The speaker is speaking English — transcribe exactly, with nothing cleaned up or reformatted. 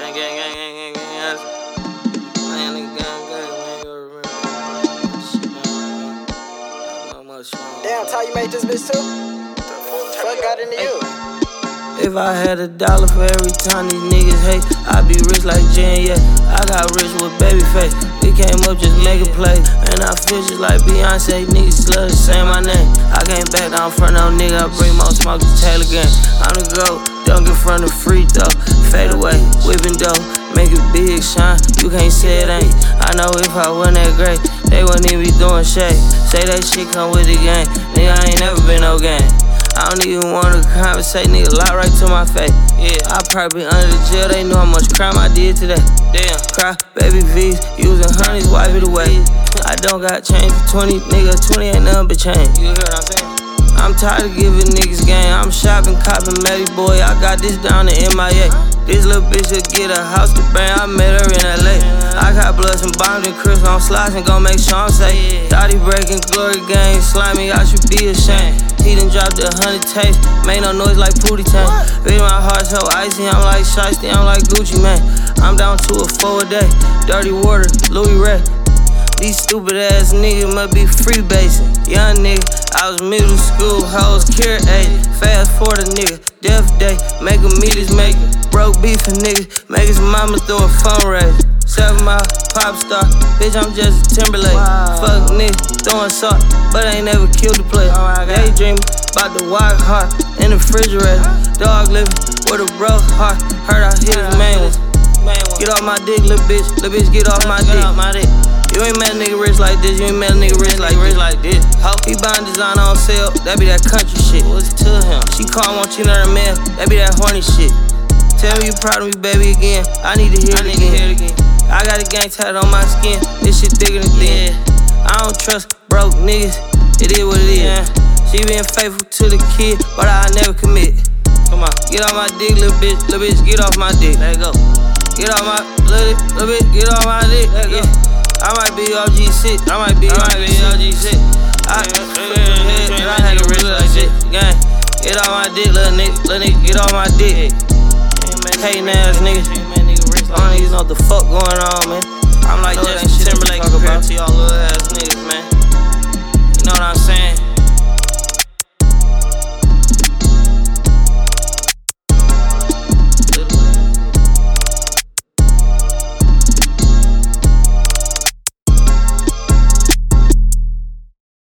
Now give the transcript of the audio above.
Gang, gang, gang, gang, gang, gang. Man, nigga, gang, gang, man. You remember that shit, man. Not much wrong. Damn, Ty, you made this bitch too? Fuck got into you? If I had a dollar for every time these niggas hate, I'd be rich like Jen, yeah. I got rich with Babyface. We came up just make a play. And I feel just like Beyonce. Niggas love to say my name. I can't back down front no nigga. I bring more smoke to Taylor gang. I'm the GOAT. Dunk in front of free throw. Fade away, whipping dough. Make it big shine. You can't say it ain't. I know if I wasn't that great, they wouldn't even be doing shade. Say that shit come with the game. Nigga, I ain't never been no gang. I don't even wanna conversate, nigga, lie right to my face. Yeah, I probably under the jail, they know how much crime I did today. Damn, cry, baby V's, using honeys, wipe it away. I don't got change for twenty, nigga, twenty ain't nothing but change. You hear what I'm saying? I'm tired of giving niggas game. I'm shopping, copping, Melly boy. I got this down to M I A. This little bitch will get a house to bang. I met her in L A. I got bloods and bombs and crisps on slides and gon' make sure I'm safe. Thought he breaking glory gang, slimy, I should be ashamed. He done dropped a hundred tapes, made no noise like Pootie Tang. Baby, my heart so icy, I'm like Shiesty, I'm like Gucci Mane. I'm down to a four a day, dirty water, Louis Ray. These stupid ass niggas must be freebasing. Young nigga, I was middle school, hoes carrot eight. Fast forward a nigga, death day, make a meet his maker. Broke beef a nigga, make his mama throw a fundraiser. Seven mile pop star, bitch, I'm just a Timberlake. Wow. Fuck nigga, throwing salt, but I ain't never killed the player. Oh, daydreaming about the wild heart in the refrigerator. Dog living with a broke heart, heard I hit his main one. Get off my dick, little bitch, little bitch, get off my dick. You ain't met a nigga rich like this, you ain't met a nigga rich like rich like this. He buying design on sale, that be that country shit. What's to him? She call, want you another man, that be that horny shit. Tell me you proud of me, baby, again. I need to hear it again. Hear it again. I got a gang tatted on my skin, this shit thicker than thin. I don't trust broke niggas, it is what it is. She been faithful to the kid, but I never commit. Come on, get off my dick, little bitch, little bitch, get off my dick. Let go. Get off my little, little bitch, get off my dick. Let go. I might be O G shit, I might be O G shit. I, I had a rich like shit, gang. Get off my dick, little nigga, little nigga, get off my dick. Hating ass niggas, all niggas know what the fuck going on, man. I'm like Justin Timberlake compared to y'all little ass niggas, man.